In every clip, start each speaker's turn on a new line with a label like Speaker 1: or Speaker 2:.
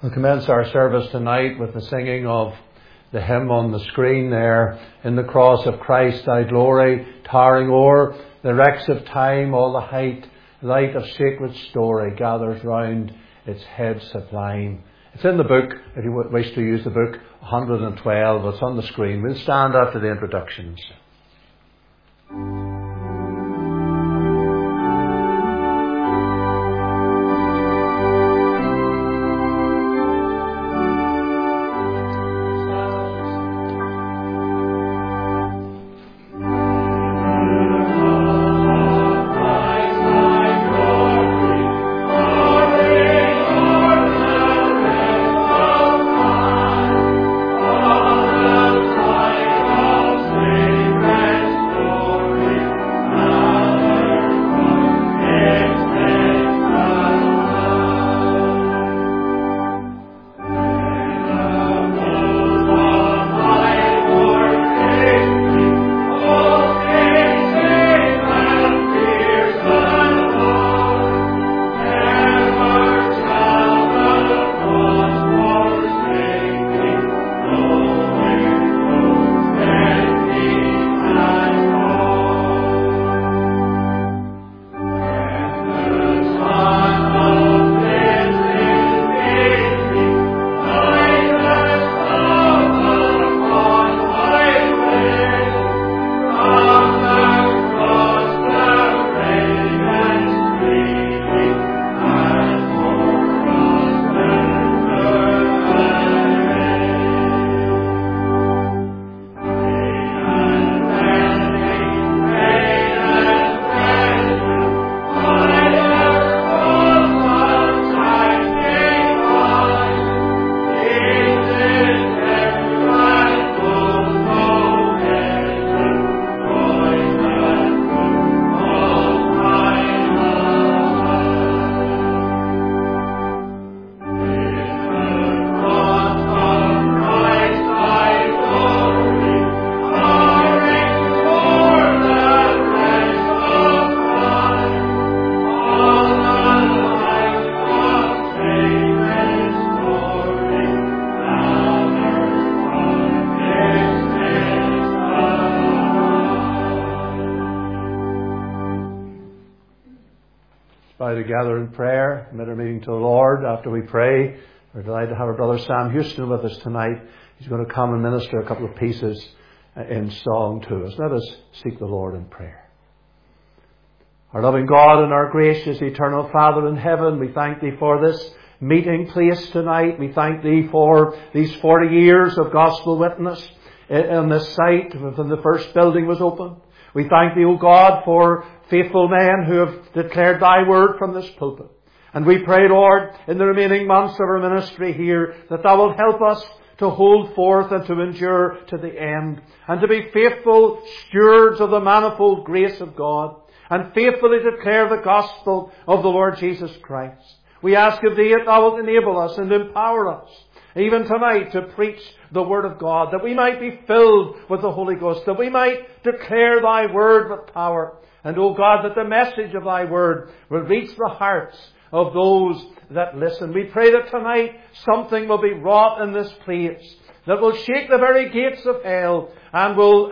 Speaker 1: We'll commence our service tonight with the singing of the hymn on the screen there. In the cross of Christ thy glory, towering o'er the wrecks of time, all the height, light of sacred story gathers round its head sublime. It's in the book, if you wish to use the book, 112. It's on the screen. We'll stand after the introductions. Together in prayer, commit our meeting to the Lord. After we pray, we're delighted to have our brother Sam Houston with us tonight. He's going to come and minister a couple of pieces in song to us. Let us seek the Lord in prayer. Our loving God and our gracious eternal Father in heaven, we thank Thee for this meeting place tonight. We thank Thee for these 40 years of gospel witness in this site when the first building was opened. We thank Thee, O God, for faithful men who have declared Thy word from this pulpit. And we pray, Lord, in the remaining months of our ministry here, that Thou wilt help us to hold forth and to endure to the end, and to be faithful stewards of the manifold grace of God, and faithfully declare the gospel of the Lord Jesus Christ. We ask of Thee that Thou wilt enable us and empower us, even tonight, to preach the Word of God, that we might be filled with the Holy Ghost, that we might declare Thy Word with power. And, O God, that the message of Thy Word will reach the hearts of those that listen. We pray that tonight something will be wrought in this place that will shake the very gates of hell and will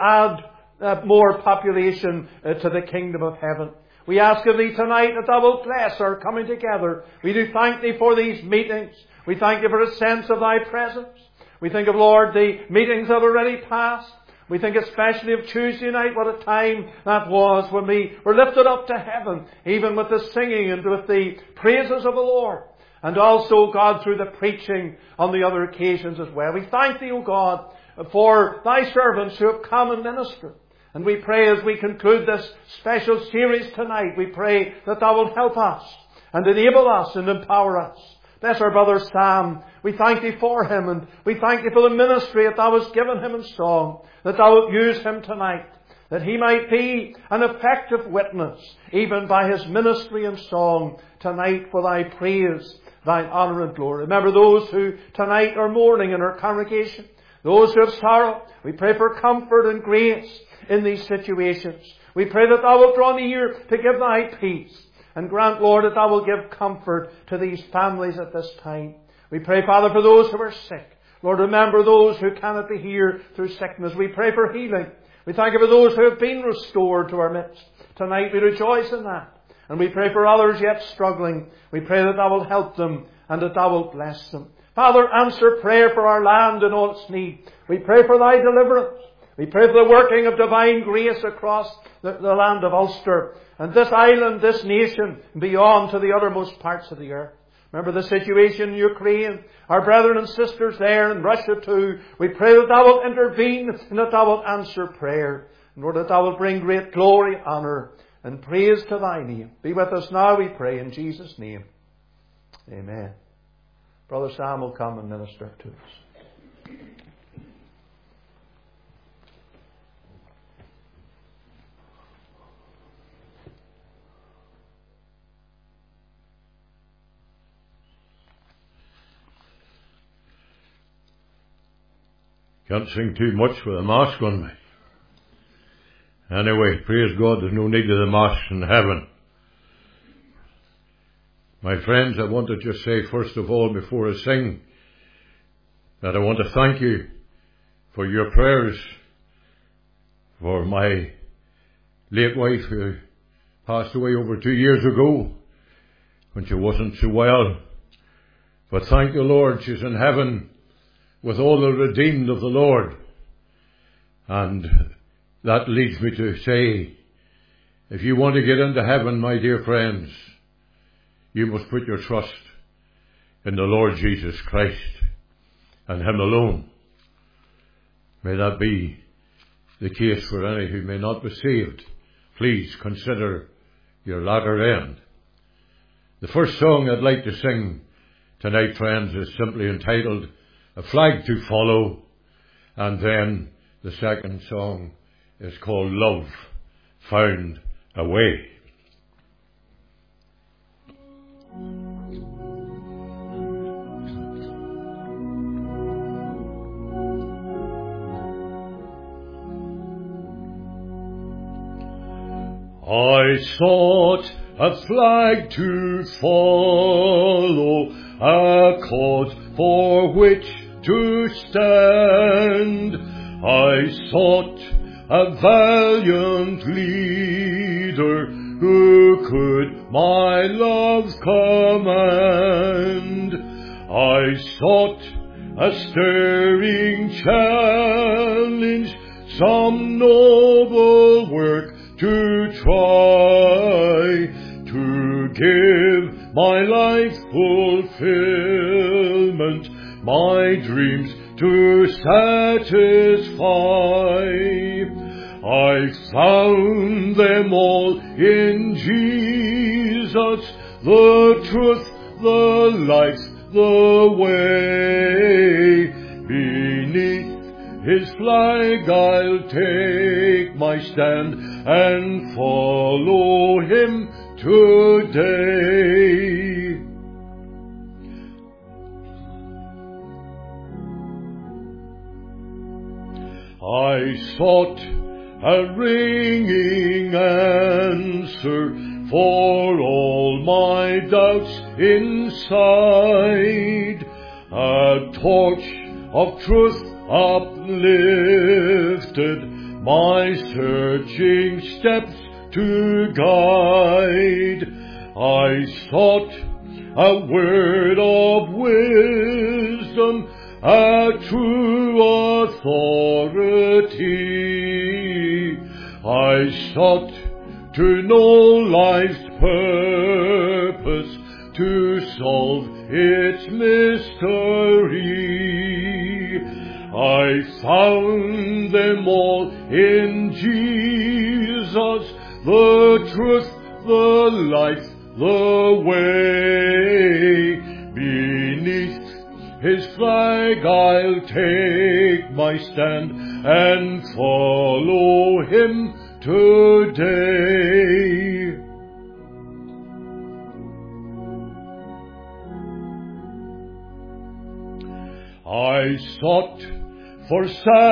Speaker 1: add more population to the kingdom of heaven. We ask of Thee tonight that Thou wilt bless our coming together. We do thank Thee for these meetings. We thank Thee for a sense of Thy presence. We think of, Lord, the meetings that have already passed. We think especially of Tuesday night, what a time that was when we were lifted up to heaven, even with the singing and with the praises of the Lord. And also, God, through the preaching on the other occasions as well. We thank Thee, O God, for Thy servants who have come and ministered. And we pray as we conclude this special series tonight, we pray that Thou wilt help us and enable us and empower us. Bless our brother Sam. We thank Thee for him, and we thank Thee for the ministry that Thou hast given him in song, that Thou wilt use him tonight, that he might be an effective witness, even by his ministry and song tonight, for Thy praise, Thine honour and glory. Remember those who tonight are mourning in our congregation, those who have sorrow. We pray for comfort and grace in these situations. We pray that Thou wilt draw near to give Thy peace. And grant, Lord, that Thou wilt give comfort to these families at this time. We pray, Father, for those who are sick. Lord, remember those who cannot be here through sickness. We pray for healing. We thank you for those who have been restored to our midst. Tonight we rejoice in that. And we pray for others yet struggling. We pray that thou wilt help them and that thou wilt bless them. Father, answer prayer for our land and all its need. We pray for thy deliverance. We pray for the working of divine grace across the land of Ulster and this island, this nation, and beyond to the uttermost parts of the earth. Remember the situation in Ukraine, our brethren and sisters there in Russia too. We pray that thou wilt intervene and that thou wilt answer prayer. And Lord, that thou wilt bring great glory, honour and praise to thy name. Be with us now, we pray, in Jesus' name. Amen. Brother Sam will come and minister to us.
Speaker 2: Can't sing too much with a mask on me. Anyway, praise God, there's no need of the mask in heaven. My friends, I want to just say, first of all, before I sing, that I want to thank you for your prayers for my late wife who passed away over 2 years ago when she wasn't so well. But thank the Lord, she's in heaven with all the redeemed of the Lord. And that leads me to say, if you want to get into heaven, my dear friends, you must put your trust in the Lord Jesus Christ and Him alone. May that be the case for any who may not be saved. Please consider your latter end. The first song I'd like to sing tonight, friends, is simply entitled A Flag to Follow, and then the second song is called Love Found a Way. I sought a flag to follow, a cause for which to stand. I sought a valiant leader who could my love command. I sought a stirring challenge, some noble work to try, to give my life fulfillment, my dreams to satisfy. I found them all in Jesus, the truth, the life, the way. Beneath His flag I'll take my stand and follow Him today. I sought a ringing answer for all my doubts inside, a torch of truth uplifted, my searching steps to guide. I sought a word of wisdom, a true authority. I sought to know life's purpose, to solve its mystery. I found them all in Jesus, the truth, the life, the way. Beneath His flag I'll take my stand and follow Him today. I sought for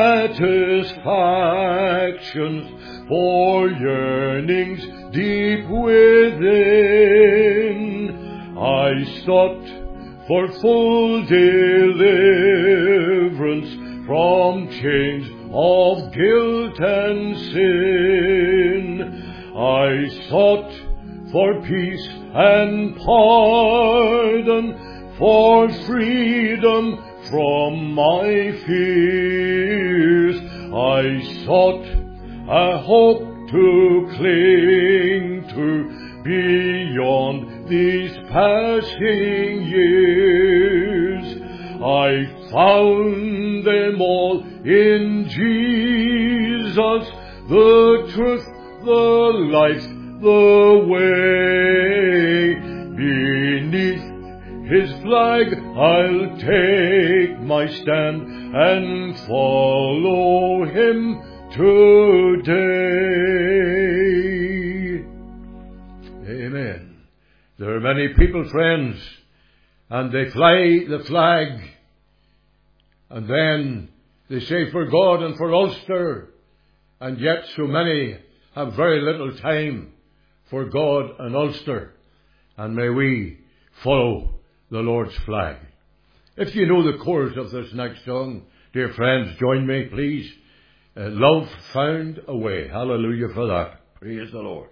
Speaker 2: satisfactions, for yearnings deep within. I sought for full deliverance from chains of guilt and sin. I sought for peace and pardon, for freedom from my fears. I sought a hope to cling to beyond these passing years. I found them all in Jesus, the truth, the life, the way. Beneath His flag I'll take my stand and follow Him today. Amen. There are many people, friends, and they fly the flag, and then they say for God and for Ulster, and yet so many have very little time for God and Ulster. And may we follow the Lord's flag. If you know the chorus of this next song, dear friends, join me, please. Love found a way. Hallelujah for that. Praise the Lord.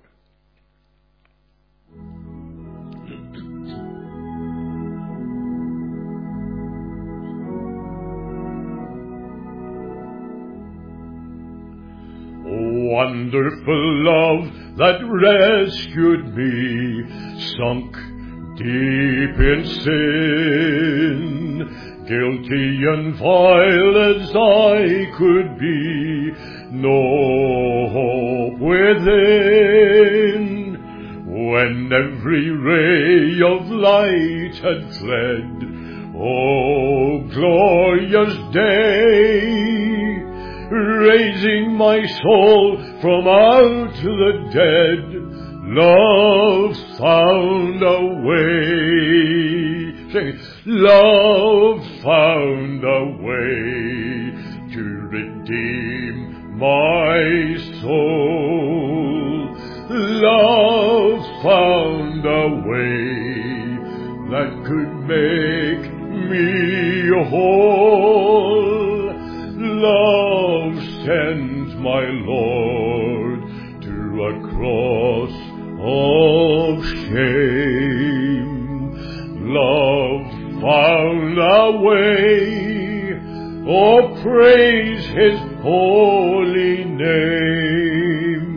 Speaker 2: Wonderful love that rescued me, sunk deep in sin, guilty and vile as I could be, no hope within. When every ray of light had fled, oh glorious day, raising my soul from out the dead, love found a way. Sing it. Love found a way to redeem my soul. Love found a way that could make me whole. Love sent my Lord to a cross of shame. Love found a way, oh praise His holy name.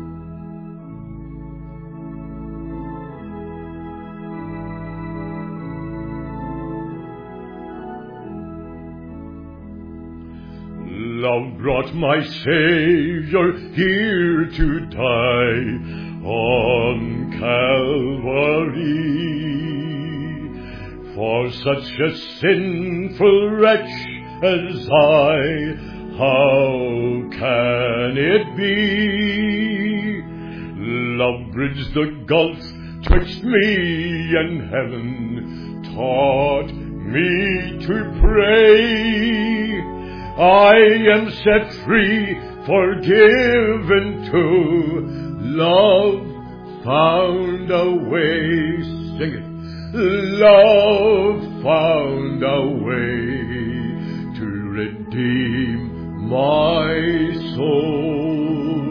Speaker 2: Love brought my Savior here to die on Calvary. For such a sinful wretch as I, how can it be? Love bridged the gulf twixt me and heaven, taught me to pray. I am set free, forgiven too. Love found a way. Sing it. Love found a way to redeem my soul.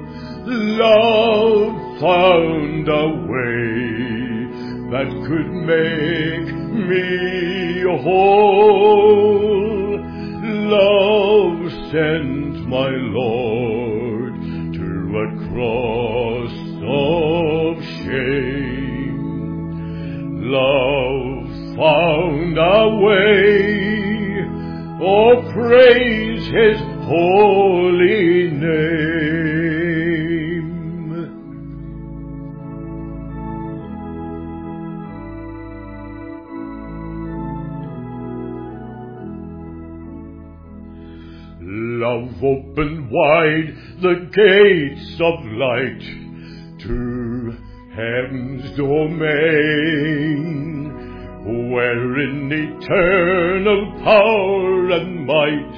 Speaker 2: Love found a way that could make me whole. Love sent my Lord to a cross of shame. Love found a way, oh praise His holy name. Love opened wide the gates of light to heaven's domain, where in eternal power and might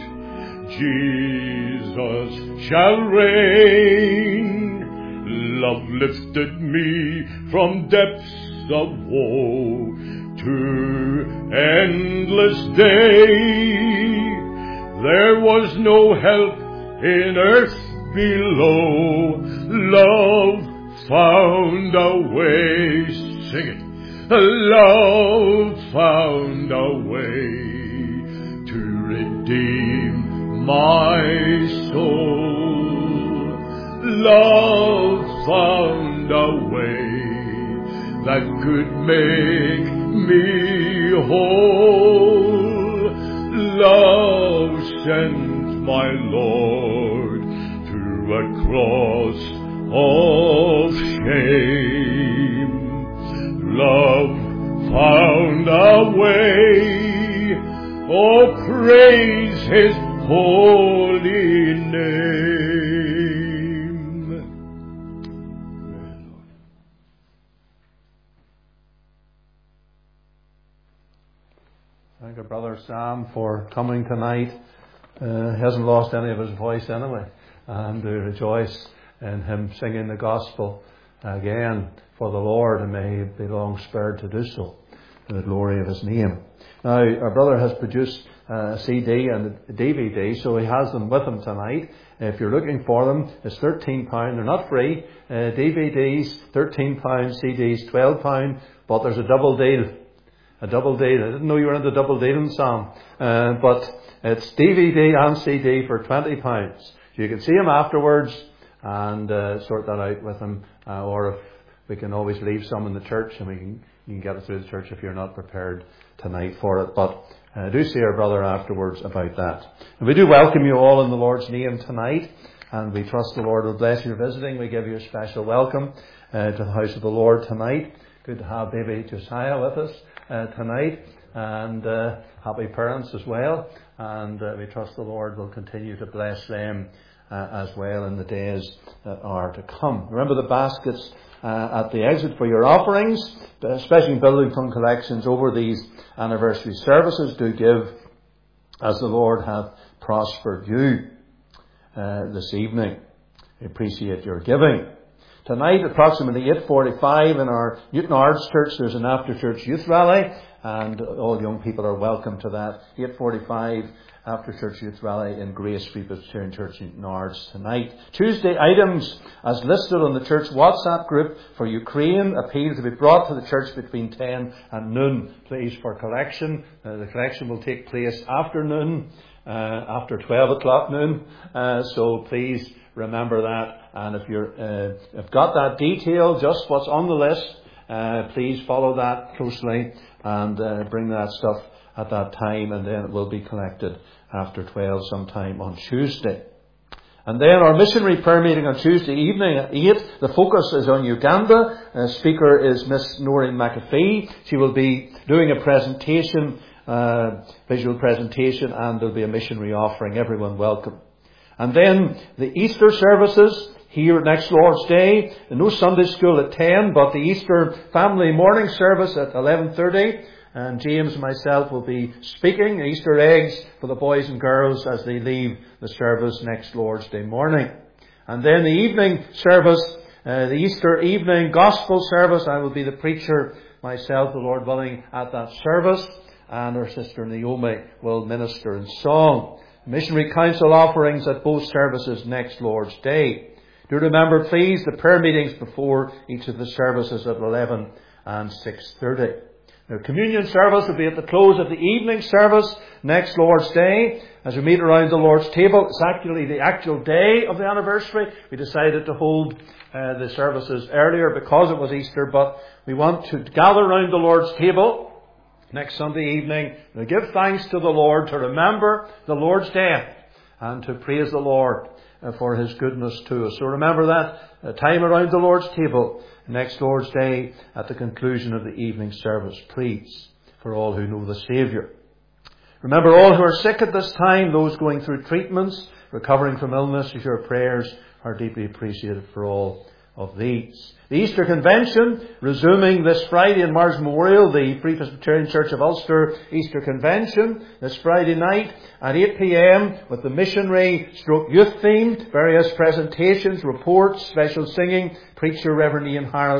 Speaker 2: Jesus shall reign. Love lifted me from depths of woe to endless day. There was no help in earth below. Love found a way. Sing it. Love found a way to redeem my soul. Love found a way that could make me whole. Love sent my Lord to a cross of shame. Love found a way. Oh, praise His holy name.
Speaker 1: Thank you, Brother Sam, for coming tonight. He hasn't lost any of his voice anyway. And we rejoice in him singing the gospel again for the Lord, and may he be long spared to do so in the glory of His name. Now, our brother has produced a CD and a DVD, so he has them with him tonight. If you're looking for them, it's £13. They're not free. DVDs, £13, CDs, £12, but there's a double deal. A double deal. I didn't know you were into double dealing, Sam. But it's DVD and CD for £20. So you can see him afterwards and sort that out with him. Or if we can always leave some in the church, and you can get it through the church if you're not prepared tonight for it. But do see our brother afterwards about that. And we do welcome you all in the Lord's name tonight. And we trust the Lord will bless your visiting. We give you a special welcome to the house of the Lord tonight. Good to have baby Josiah with us tonight, and happy parents as well, and we trust the Lord will continue to bless them as well in the days that are to come. Remember the baskets at the exit for your offerings, especially in building fund collections over these anniversary services. Do give as the Lord hath prospered you this evening. We appreciate your giving. Tonight, approximately 8:45 in our Newton Arts Church, there's an after-church youth rally, and all young people are welcome to that. 8:45 after-church youth rally in Grace Free Presbyterian Church, Newton Arts tonight. Tuesday items, as listed on the church WhatsApp group for Ukraine, appeal to be brought to the church between 10 and noon, please, for collection. The collection will take place after noon, after 12 o'clock noon, so please remember that. And if you've got that detail, just what's on the list, please follow that closely and bring that stuff at that time, and then it will be collected after 12 sometime on Tuesday. And then our missionary prayer meeting on Tuesday evening at 8. The focus is on Uganda. Speaker is Miss Noreen McAfee. She will be doing a presentation, visual presentation, and there'll be a missionary offering. Everyone welcome. And then the Easter services here next Lord's Day. No Sunday school at 10, but the Easter family morning service at 11:30. And James and myself will be speaking Easter eggs for the boys and girls as they leave the service next Lord's Day morning. And then the evening service, the Easter evening gospel service, I will be the preacher myself, the Lord willing, at that service. And our sister Naomi will minister in song. Missionary council offerings at both services next Lord's Day. Do remember, please, the prayer meetings before each of the services at 11 and 6:30. Now, communion service will be at the close of the evening service next Lord's Day as we meet around the Lord's table. It's actually the actual day of the anniversary. We decided to hold the services earlier because it was Easter, but we want to gather around the Lord's table next Sunday evening to give thanks to the Lord, to remember the Lord's death, and to praise the Lord for His goodness to us. So remember that time around the Lord's table next Lord's Day at the conclusion of the evening service, please, for all who know the Saviour. Remember all who are sick at this time, those going through treatments, recovering from illness, your prayers are deeply appreciated for all of these. The Easter Convention, resuming this Friday in Mars Memorial, the Free Presbyterian Church of Ulster Easter Convention, this Friday night at 8 p.m. with the missionary / youth theme, various presentations, reports, special singing, preacher Reverend Ian Harris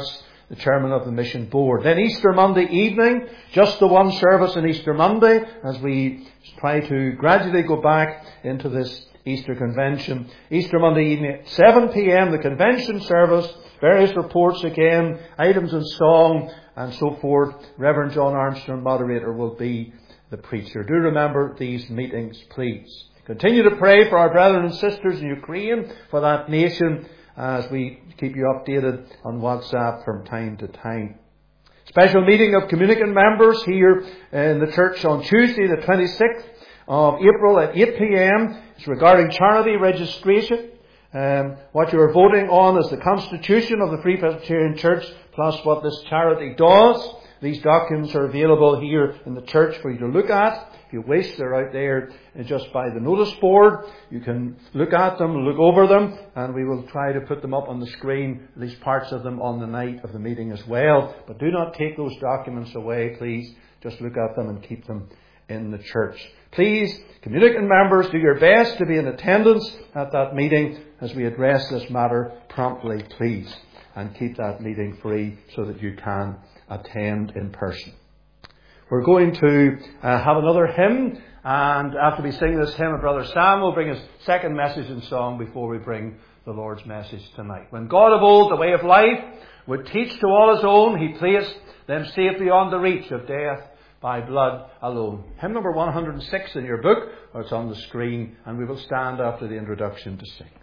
Speaker 1: the chairman of the mission board. Then Easter Monday evening, just the one service on Easter Monday, as we try to gradually go back into this Easter convention. Easter Monday evening at 7 p.m, the convention service, various reports again, items in song and so forth. Reverend John Armstrong, moderator, will be the preacher. Do remember these meetings, please. Continue to pray for our brethren and sisters in Ukraine, for that nation, as we keep you updated on WhatsApp from time to time. Special meeting of communicant members here in the church on Tuesday, the 26th of April at 8 p.m. It's regarding charity registration. What you are voting on is the Constitution of the Free Presbyterian Church, plus what this charity does. These documents are available here in the church for you to look at. If you wish, they're out there just by the notice board. You can look at them, look over them, and we will try to put them up on the screen, at least parts of them, on the night of the meeting as well. But do not take those documents away, please. Just look at them and keep them in the church. Please, communicant members, do your best to be in attendance at that meeting as we address this matter promptly, please. And keep that meeting free so that you can attend in person. We're going to have another hymn, and after we sing this hymn, Brother Sam will bring his second message in song before we bring the Lord's message tonight. When God of old, the way of life, would teach to all his own, he placed them safe beyond the reach of death by blood alone. Hymn number 106 in your book, or it's on the screen, and we will stand after the introduction to sing.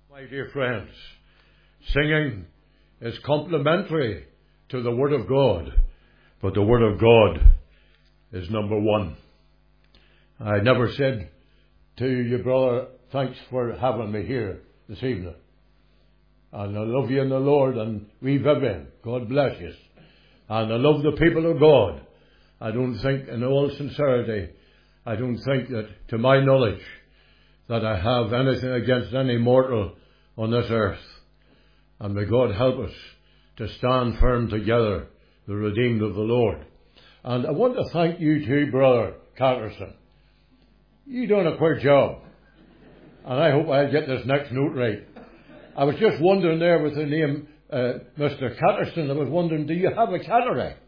Speaker 2: My dear friends, singing is complementary to the Word of God, but the Word of God is number one. I never said to you, brother, thanks for having me here this evening. And I love you in the Lord, and we Vivian, God bless you. And I love the people of God. I don't think, in all sincerity, I don't think that, to my knowledge, that I have anything against any mortal on this earth. And may God help us to stand firm together, the redeemed of the Lord. And I want to thank you too, Brother Catterson. You done a queer job. And I hope I'll get this next note right. I was just wondering there with the name Mr. Catterson, I was wondering, do you have a cataract?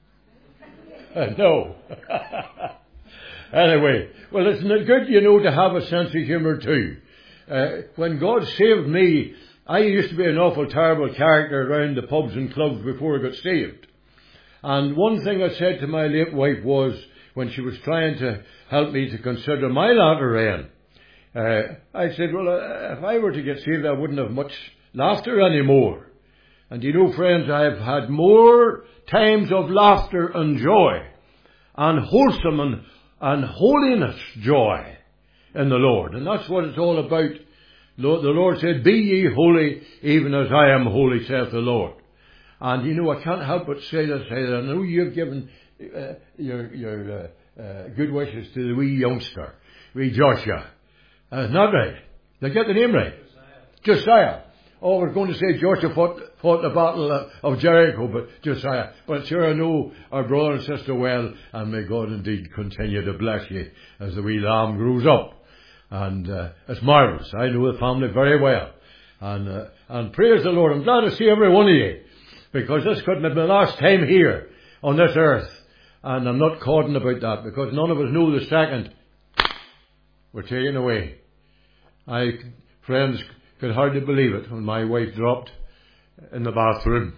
Speaker 2: No. Anyway, well, isn't it good, to have a sense of humour too? When God saved me, I used to be an awful terrible character around the pubs and clubs before I got saved. And one thing I said to my late wife was, when she was trying to help me to consider my latter end, I said, well, if I were to get saved, I wouldn't have much laughter anymore. And friends, I've had more times of laughter and joy, and wholesome and holiness joy in the Lord. And that's what it's all about. The Lord said, be ye holy, even as I am holy, saith the Lord. And I can't help but say this. I know you've given your good wishes to the wee youngster, wee Joshua. Not right. Did I get the name right? Josiah. Oh, we're going to say Joshua fought the battle of Jericho, but Josiah. But sure, I know our brother and sister well, and may God indeed continue to bless you as the wee lamb grows up. And it's marvellous. I know the family very well. And praise the Lord. I'm glad to see every one of you, because this couldn't have been the last time here on this earth. And I'm not codding about that, because none of us know the second we're taken away. Friends, could hardly believe it when my wife dropped in the bathroom.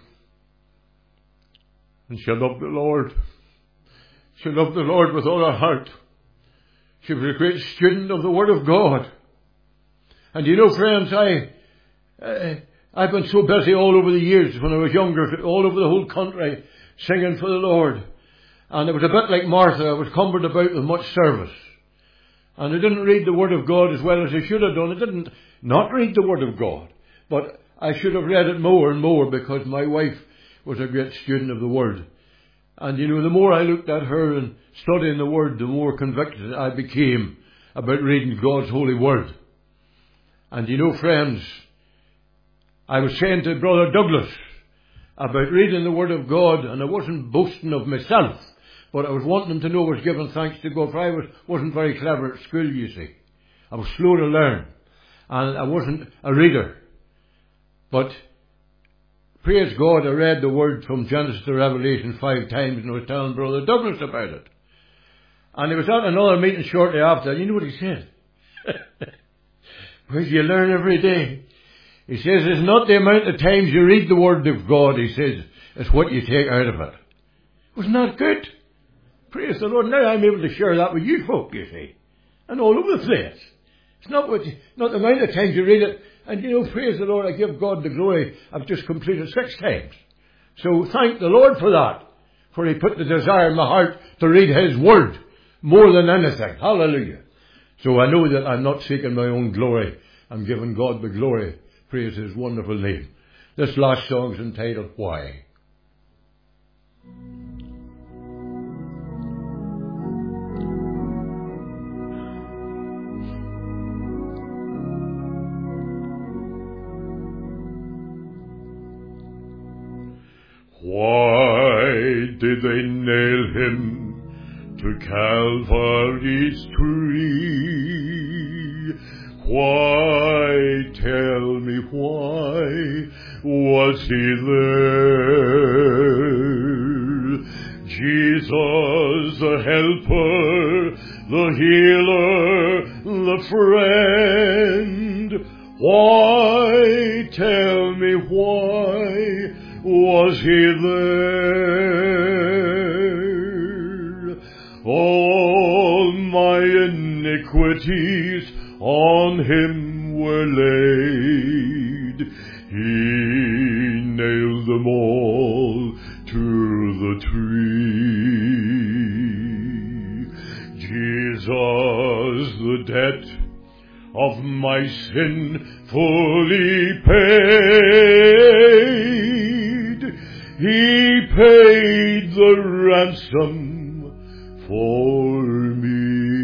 Speaker 2: And she loved the Lord. She loved the Lord with all her heart. She was a great student of the Word of God. And friends, I've been so busy all over the years when I was younger, all over the whole country, singing for the Lord. And it was a bit like Martha. I was cumbered about with much service. And I didn't read the Word of God as well as I should have done. I didn't not read the Word of God. But I should have read it more and more, because my wife was a great student of the Word. And the more I looked at her and studying the Word, the more convicted I became about reading God's holy Word. And friends, I was saying to Brother Douglas about reading the Word of God, and I wasn't boasting of myself, but I was wanting him to know I was giving thanks to God, for I wasn't very clever at school, you see. I was slow to learn, and I wasn't a reader. But praise God, I read the Word from Genesis to Revelation 5 times, and I was telling Brother Douglas about it. And he was at another meeting shortly after, and you know what he said? Because you learn every day. He says, it's not the amount of times you read the Word of God, he says, it's what you take out of it. Wasn't that good? Praise the Lord. Now I'm able to share that with you folk, you see. And all over the place. It's not the amount of times you read it. And praise the Lord, I give God the glory. I've just completed 6 times. So thank the Lord for that. For He put the desire in my heart to read His Word more than anything. Hallelujah. So I know that I'm not seeking my own glory. I'm giving God the glory. Praise His wonderful name. This last song is entitled, Why? Why did they nail Him to Calvary's tree? Why, tell me why was He there? Jesus, the helper, the healer, the friend. Why, tell me why was He there? All my iniquities on Him were were laid, he nailed them all to the tree. Jesus, the debt of my sin fully paid. He paid the ransom for me.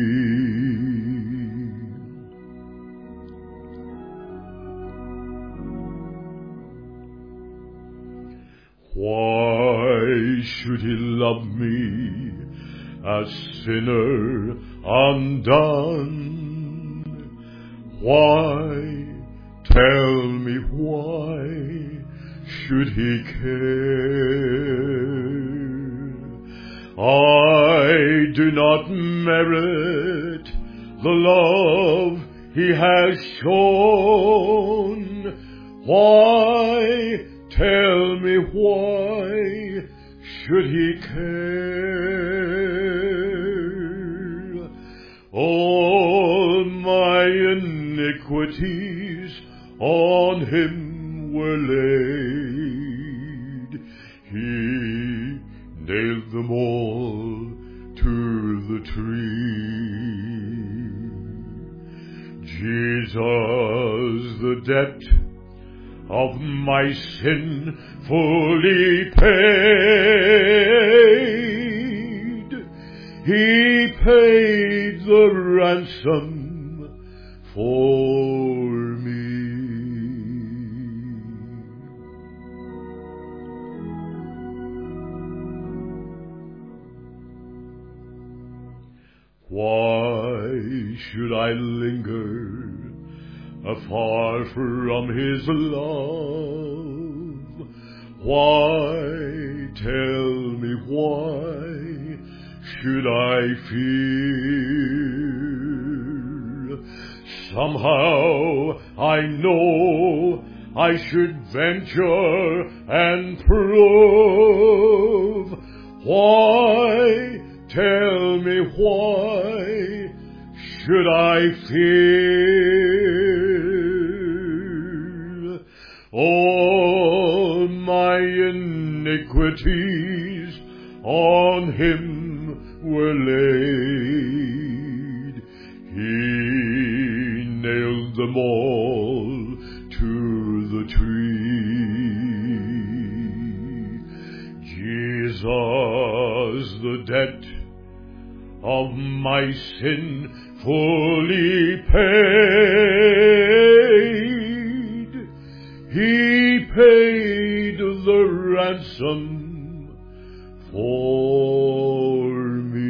Speaker 2: Why should he love me, a sinner undone? Why, tell me why should he care? I do not merit the love he has shown. Why, tell me why should he care? All my iniquities on him were laid. He nailed them all to the tree. Jesus, the debt of my sin fully paid. He paid the ransom for me. Why should I linger afar from his love? Why, tell me why should I fear? Somehow I know I should venture and prove. Why, tell me why should I fear? All my iniquities on him were laid. He nailed them all to the tree. Jesus, the debt of my sin fully paid. He paid the ransom for me.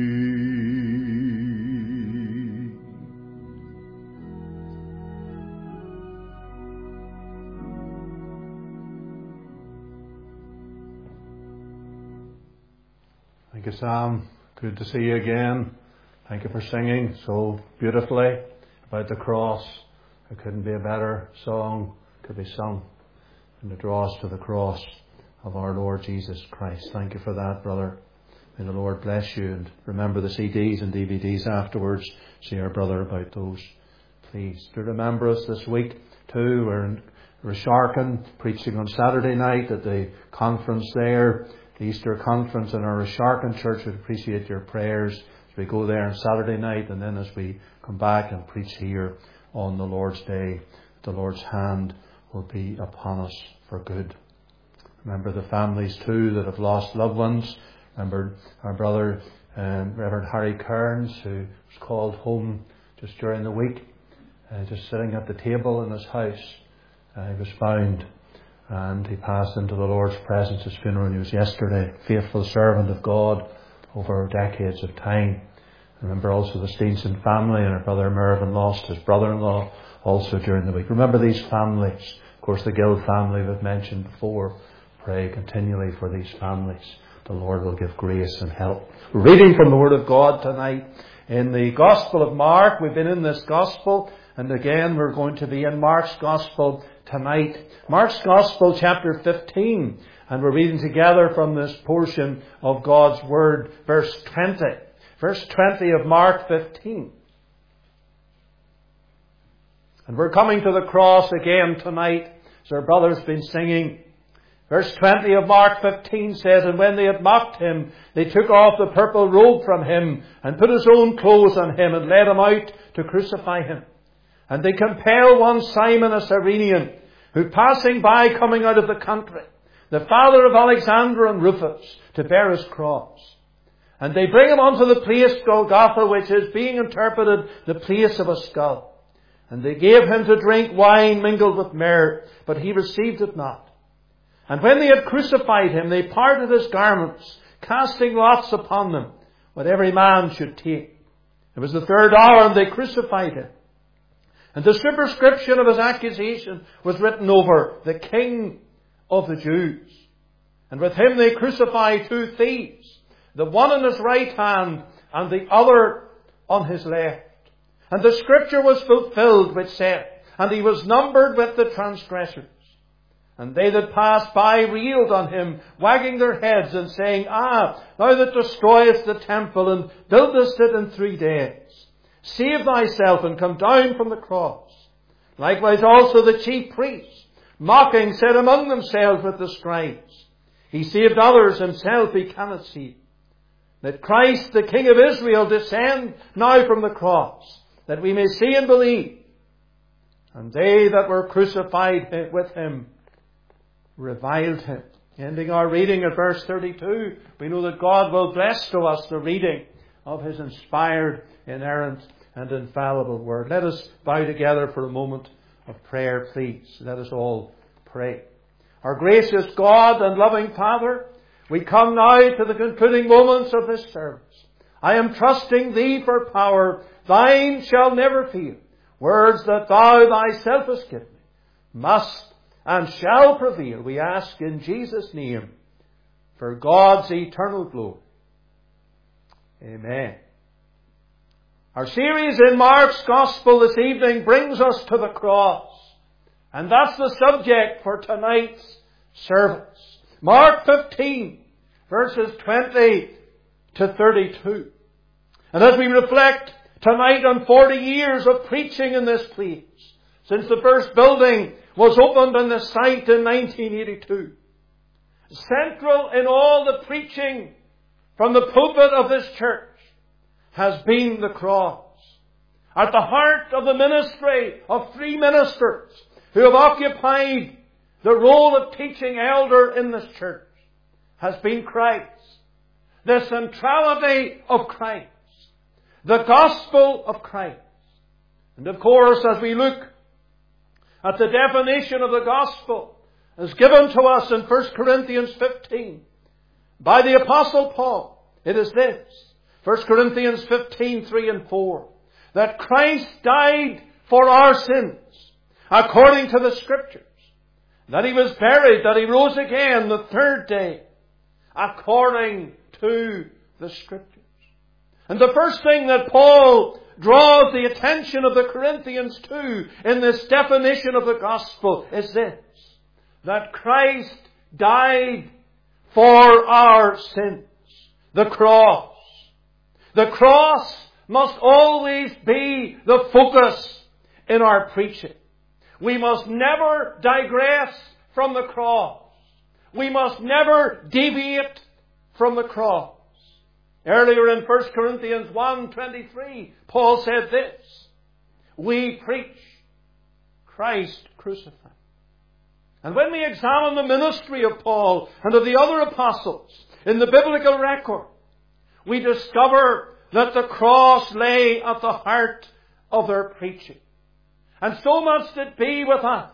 Speaker 1: Thank you, Sam. Good to see you again. Thank you for singing so beautifully about the cross. It couldn't be a better song could be sung, and it draws to the cross of our Lord Jesus Christ. Thank you for that, brother. May the Lord bless you, and remember the CDs and DVDs afterwards. See our brother about those, please. Do remember us this week too. We're in Resharken, preaching on Saturday night at the conference there, the Easter conference in our Resharken church. We'd appreciate your prayers as we go there on Saturday night, and then as we come back and preach here on the Lord's Day. The Lord's hand will be upon us for good. Remember the families too that have lost loved ones. Remember our brother Reverend Harry Kearns, who was called home just during the week, just sitting at the table in his house. He was found and he passed into the Lord's presence. His funeral news yesterday. Faithful servant of God over decades of time. Remember also the Steenson family, and our brother Mervyn lost his brother-in-law also during the week. Remember these families. Of course, the Guild family we've mentioned before. Pray continually for these families. The Lord will give grace and help. We're reading from the Word of God tonight in the Gospel of Mark. We've been in this Gospel, and again we're going to be in Mark's Gospel tonight. Mark's Gospel chapter 15, and we're reading together from this portion of God's Word, verse 20. Verse 20 of Mark 15. And we're coming to the cross again tonight, as our brother's been singing. Verse 20 of Mark 15 says, "And when they had mocked him, they took off the purple robe from him, and put his own clothes on him, and led him out to crucify him. And they compelled one Simon a Cyrenian, who passing by coming out of the country, the father of Alexander and Rufus, to bear his cross. And they bring him unto the place Golgotha, which is being interpreted the place of a skull. And they gave him to drink wine mingled with myrrh, but he received it not. And when they had crucified him, they parted his garments, casting lots upon them, what every man should take. It was the third hour, and they crucified him. And the superscription of his accusation was written over, the King of the Jews. And with him they crucified two thieves, the one on his right hand and the other on his left. And the scripture was fulfilled which said, And he was numbered with the transgressors. And they that passed by railed on him, wagging their heads and saying, thou that destroyest the temple and buildest it in 3 days, save thyself and come down from the cross. Likewise also the chief priests, mocking, said among themselves with the scribes, He saved others, himself he cannot save. Let Christ, the King of Israel, descend now from the cross, that we may see and believe. And they that were crucified with him reviled him." Ending our reading at verse 32, we know that God will bless to us the reading of his inspired, inerrant and infallible word. Let us bow together for a moment of prayer, please. Let us all pray. Our gracious God and loving Father, we come now to the concluding moments of this service. I am trusting thee for power. Thine shall never fail. Words that thou thyself hast given me must and shall prevail, we ask in Jesus' name, for God's eternal glory. Amen. Our series in Mark's Gospel this evening brings us to the cross. And that's the subject for tonight's service. Mark 15, verses 20 to 32. And as we reflect tonight on 40 years of preaching in this place, since the first building was opened on the site in 1982, central in all the preaching from the pulpit of this church has been the cross. At the heart of the ministry of 3 ministers who have occupied the role of teaching elder in this church has been Christ. The centrality of Christ. The gospel of Christ. And of course, as we look at the definition of the gospel as given to us in 1 Corinthians 15 by the Apostle Paul, it is this. 1 Corinthians 15, 3 and 4. That Christ died for our sins according to the Scriptures. That he was buried, that he rose again the 3rd day according to the Scriptures. And the first thing that Paul draws the attention of the Corinthians to in this definition of the gospel is this. That Christ died for our sins. The cross. The cross must always be the focus in our preaching. We must never digress from the cross. We must never deviate from the cross. Earlier in 1 Corinthians 1:23, Paul said this, we preach Christ crucified. And when we examine the ministry of Paul and of the other apostles in the biblical record, we discover that the cross lay at the heart of their preaching. And so must it be with us.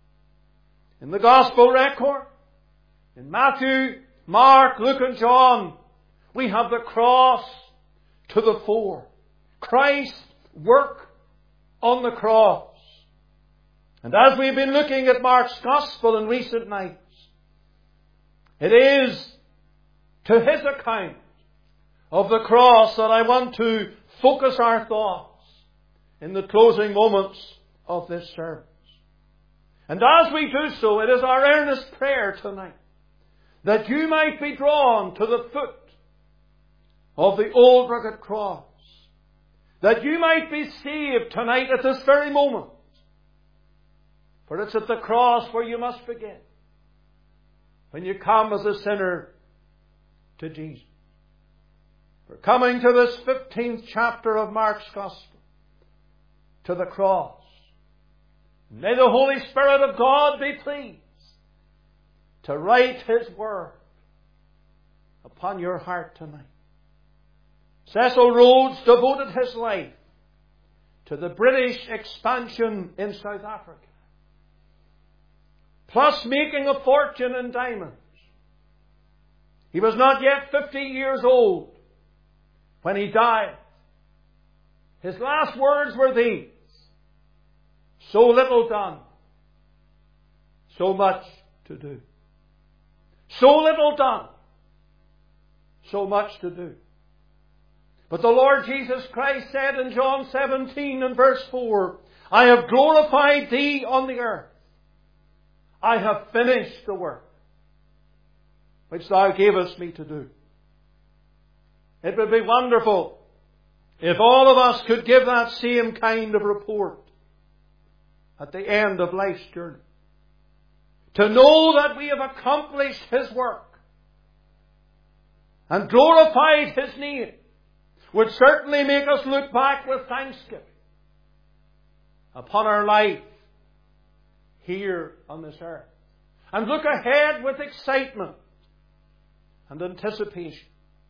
Speaker 1: In the gospel record, in Matthew, Mark, Luke and John, we have the cross to the fore. Christ's work on the cross. And as we've been looking at Mark's Gospel in recent nights, it is to his account of the cross that I want to focus our thoughts in the closing moments of this service. And as we do so, it is our earnest prayer tonight that you might be drawn to the foot of the old rugged cross. That you might be saved tonight at this very moment For it's at the cross where you must begin. When you come as a sinner to Jesus. We're coming to this 15th chapter of Mark's Gospel. To the cross. May the Holy Spirit of God be pleased to write His Word upon your heart tonight. Cecil Rhodes devoted his life to the British expansion in South Africa, plus making a fortune in diamonds. He was not yet 50 years old when he died. His last words were these: so little done, so much to do. So little done, so much to do. But the Lord Jesus Christ said in John 17 and verse 4, I have glorified thee on the earth. I have finished the work which thou gavest me to do. It would be wonderful if all of us could give that same kind of report at the end of life's journey. To know that we have accomplished His work and glorified His name would certainly make us look back with thanksgiving upon our life here on this earth, and look ahead with excitement and anticipation.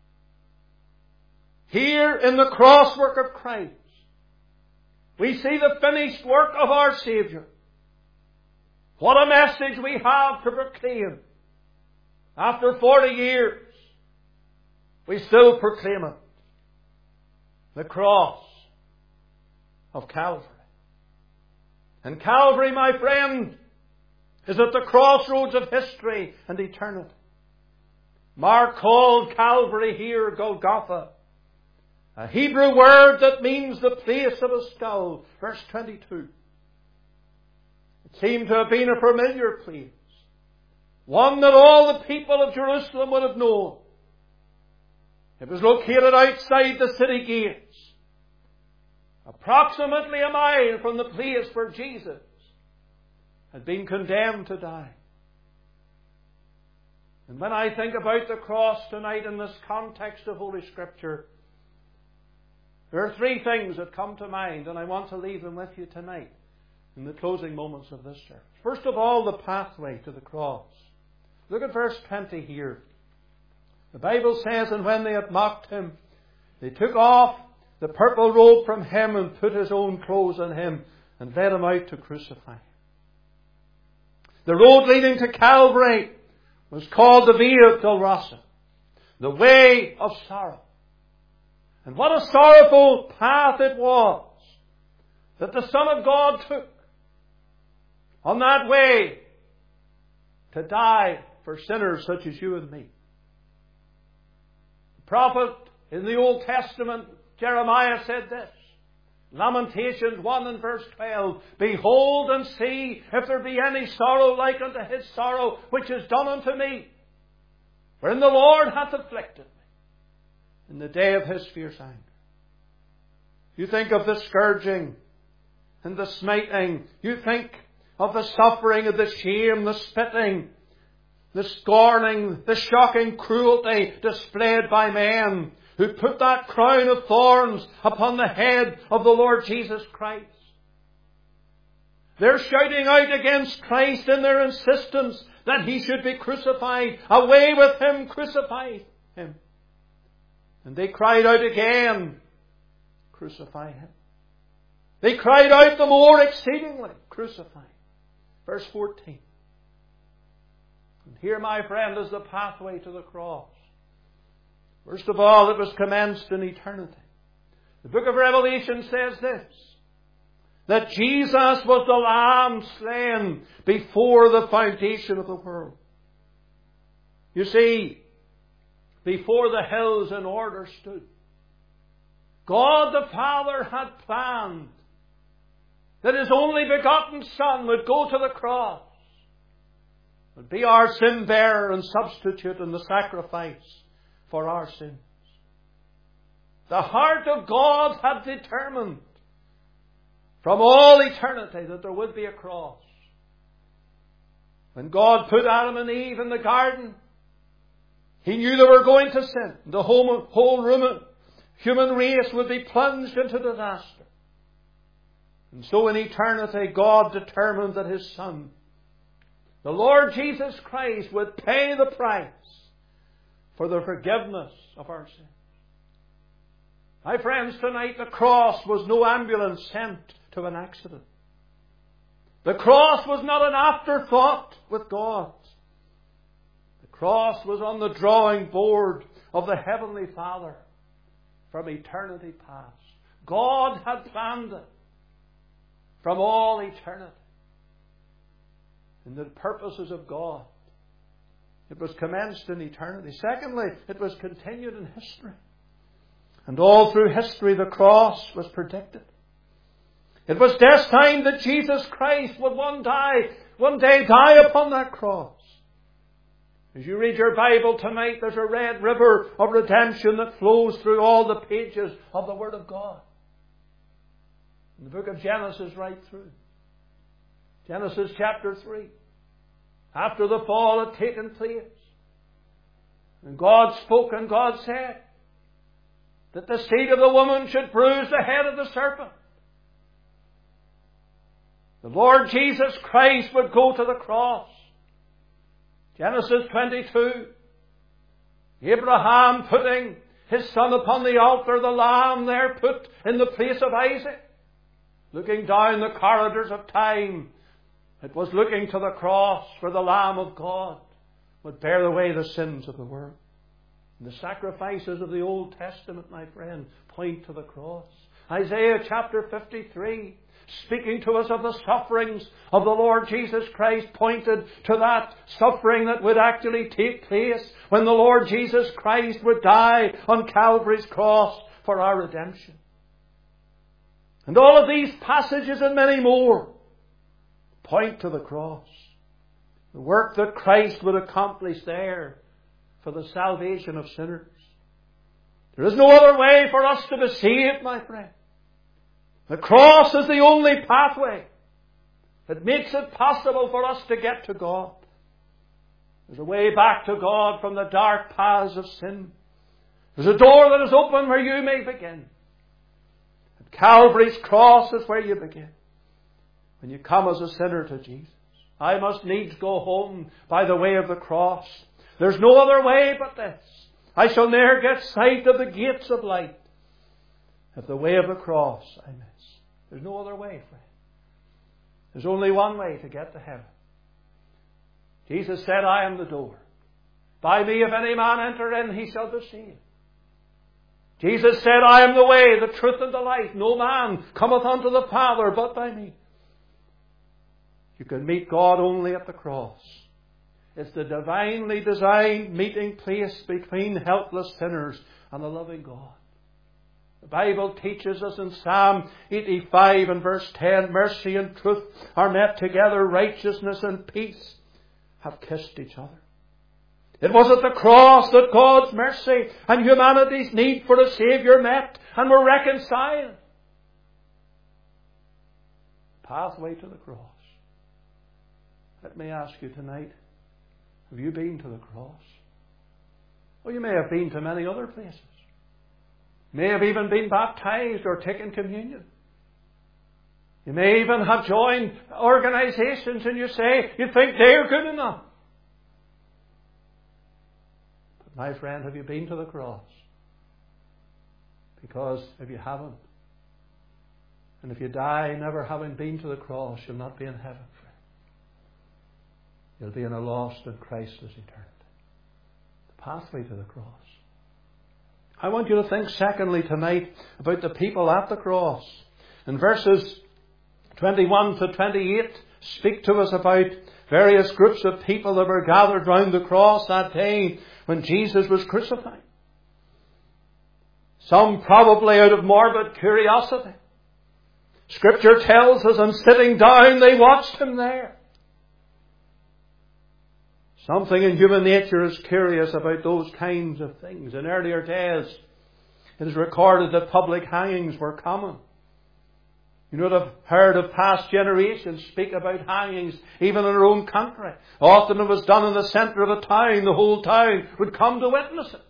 Speaker 1: Here in the crosswork of Christ, we see the finished work of our Saviour. What a message we have to proclaim. After 40 years, we still proclaim it. The cross of Calvary. And Calvary, my friend, is at the crossroads of history and eternity. Mark called Calvary here Golgotha, a Hebrew word that means the place of a skull. Verse 22. It seemed to have been a familiar place, one that all the people of Jerusalem would have known. It was located outside the city gates, approximately a mile from the place where Jesus had been condemned to die. And when I think about the cross tonight in this context of Holy Scripture, there are three things that come to mind, and I want to leave them with you tonight in the closing moments of this service. First of all, the pathway to the cross. Look at verse 20 here. The Bible says, and when they had mocked Him, they took off the purple robe from Him and put His own clothes on Him and led Him out to crucify Him. The road leading to Calvary was called the Via Dolorosa, the way of sorrow. And what a sorrowful path it was that the Son of God took on that way to die for sinners such as you and me. The prophet in the Old Testament, Jeremiah, said this, Lamentations 1 and verse 12, Behold and see if there be any sorrow like unto his sorrow which is done unto me, wherein the Lord hath afflicted me in the day of His fierce anger. You think of the scourging and the smiting. You think of the suffering and the shame, the spitting, the scorning, the shocking cruelty displayed by men who put that crown of thorns upon the head of the Lord Jesus Christ. They're shouting out against Christ in their insistence that He should be crucified. Away with Him, crucify Him. And they cried out again, crucify Him. They cried out the more exceedingly, crucify Him. Verse 14. And here, my friend, is the pathway to the cross. First of all, it was commenced in eternity. The book of Revelation says this, that Jesus was the Lamb slain before the foundation of the world. You see, before the hills in order stood, God the Father had planned that His only begotten Son would go to the cross, would be our sin bearer and substitute in the sacrifice for our sins. The heart of God had determined from all eternity that there would be a cross When God put Adam and Eve in the garden, He knew they were going to sin. The whole human race would be plunged into disaster. And so in eternity, God determined that His Son, the Lord Jesus Christ, would pay the price for the forgiveness of our sins. My friends, tonight the cross was no ambulance sent to an accident. The cross was not an afterthought with God. The cross was on the drawing board of the Heavenly Father from eternity past. God had planned it from all eternity. In the purposes of God. It was commenced in eternity. Secondly, it was continued in history. And all through history the cross was predicted. It was destined that Jesus Christ would one day die upon that cross. As you read your Bible tonight, there's a red river of redemption that flows through all the pages of the Word of God. In the book of Genesis right through. Genesis chapter 3. After the fall had taken place. And God spoke and God said that the seed of the woman should bruise the head of the serpent. The Lord Jesus Christ would go to the cross. Genesis 22. Abraham putting his son upon the altar, the lamb there put in the place of Isaac. Looking down the corridors of time, it was looking to the cross where the Lamb of God would bear away the sins of the world. And the sacrifices of the Old Testament, my friend, point to the cross. Isaiah chapter 53, speaking to us of the sufferings of the Lord Jesus Christ, pointed to that suffering that would actually take place when the Lord Jesus Christ would die on Calvary's cross for our redemption. And all of these passages and many more point to the cross. The work that Christ would accomplish there for the salvation of sinners. There is no other way for us to be saved, my friend. The cross is the only pathway that makes it possible for us to get to God. There's a way back to God from the dark paths of sin. There's a door that is open where you may begin. At Calvary's cross is where you begin. When you come as a sinner to Jesus. I must needs go home by the way of the cross. There's no other way but this. I shall ne'er get sight of the gates of light if the way of the cross I miss. There's no other way, friend. There's only one way to get to heaven. Jesus said, I am the door. By me if any man enter in, he shall be saved. Jesus said, I am the way, the truth, and the life. No man cometh unto the Father but by me. You can meet God only at the cross. It's the divinely designed meeting place between helpless sinners and the loving God. The Bible teaches us in Psalm 85 and verse 10, mercy and truth are met together, righteousness and peace have kissed each other. It was at the cross that God's mercy and humanity's need for a Saviour met and were reconciled. Pathway to the cross. Let me ask you tonight, have you been to the cross? Well, you may have been to many other places. You may have even been baptized or taken communion. You may even have joined organizations and you think they're good enough. But my friend, have you been to the cross? Because if you haven't, and if you die never having been to the cross, you'll not be in heaven. You'll be in a lost and Christless eternity. The pathway to the cross. I want you to think secondly tonight about the people at the cross. In verses 21 to 28 speak to us about various groups of people that were gathered round the cross that day when Jesus was crucified. Some probably out of morbid curiosity. Scripture tells us, and sitting down they watched him there. Something in human nature is curious about those kinds of things. In earlier days, it is recorded that public hangings were common. You would have heard of past generations speak about hangings, even in our own country. Often it was done in the centre of a town. The whole town would come to witness it.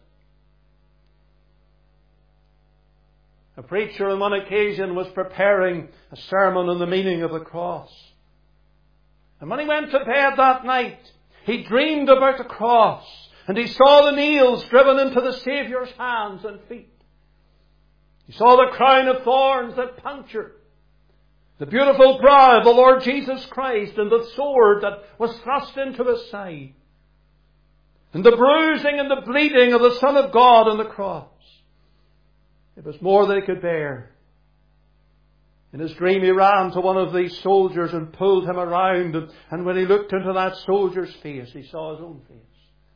Speaker 1: A preacher on one occasion was preparing a sermon on the meaning of the cross. And when he went to bed that night, he dreamed about the cross. And he saw the nails driven into the Saviour's hands and feet. He saw the crown of thorns that punctured the beautiful brow of the Lord Jesus Christ, and the sword that was thrust into his side, and the bruising and the bleeding of the Son of God on the cross. It was more than he could bear. In his dream he ran to one of these soldiers and pulled him around, and when he looked into that soldier's face, he saw his own face.